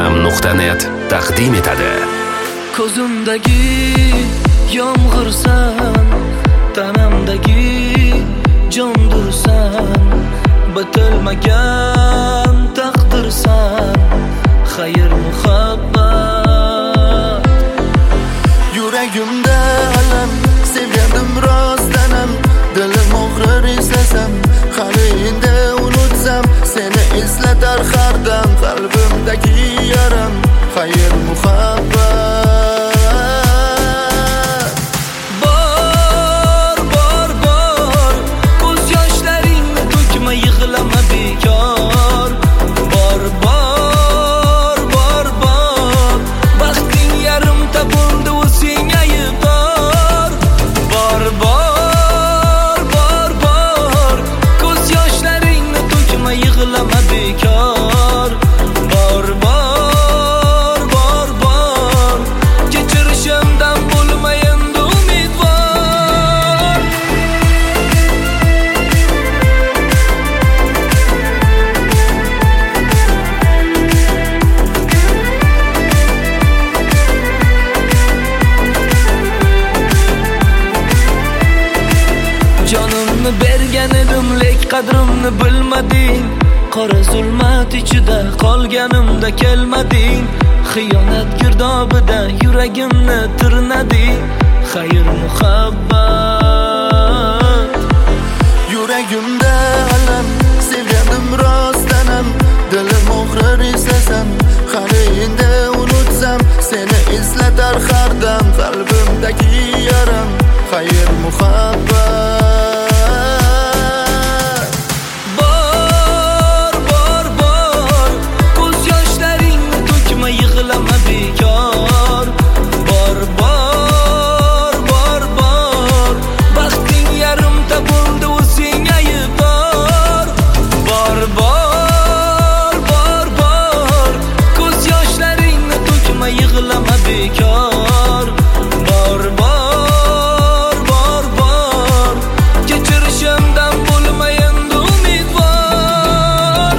Zamonam.net taqdim etadi. Ko'zimdagi yomg'irsan, tanamdagi jondursan, bitilmagan taqdirsan, xayr muhabbat. Yuragimda alam, sevgandim rostdanam, dilim og'rir eslasam, hali endi unutsam, seni eslatar har dam qalbimdagi yaram, xayr muhabbat. Bor, ko'z yoshlaringni to'kma, yig'lama bekor. Bor, baxting yarimta bo'ldi, u senga aybdor. Bor, ko'z yoshlaringni to'kma, yig'lama bekor. Bor, kechirishimdan bo'lma endi umidvor. Jonimni bergan edim, lek qadrimni bilmading. Qora zulmat ichida qolganimda kelmading. Xiyonat girdobida yuragimni tirnading. Xayr muhabbat. Yuragimda alam, sevgandim rostdanam, dilim og'rir eslasam, hali endi unutsam, seni eslatar har dam qalbimdagi yaram, xayr muhabbat. Ko'z yoshlaringni to'kma, yig'lama bekor. Bor, baxting yarimta bo'ldi, u senga aybdor. Bor, ko'z yoshlaringni to'kma, yig'lama bekor. Bor, kechirishimdan bo'lma endi umidvor.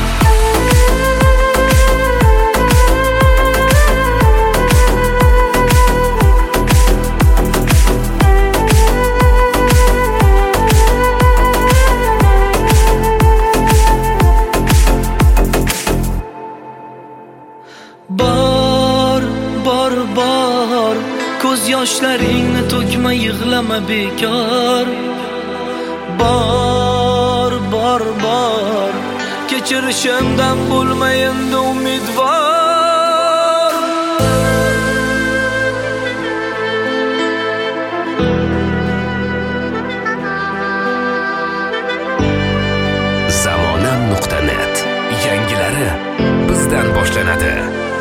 Bor, ko'z yoshlaringni to'kma, yig'lama bekor. Bor, kechirishimdan bo'lma endi umidvor. Zamonam.net yangilari bizdan boshlanadi.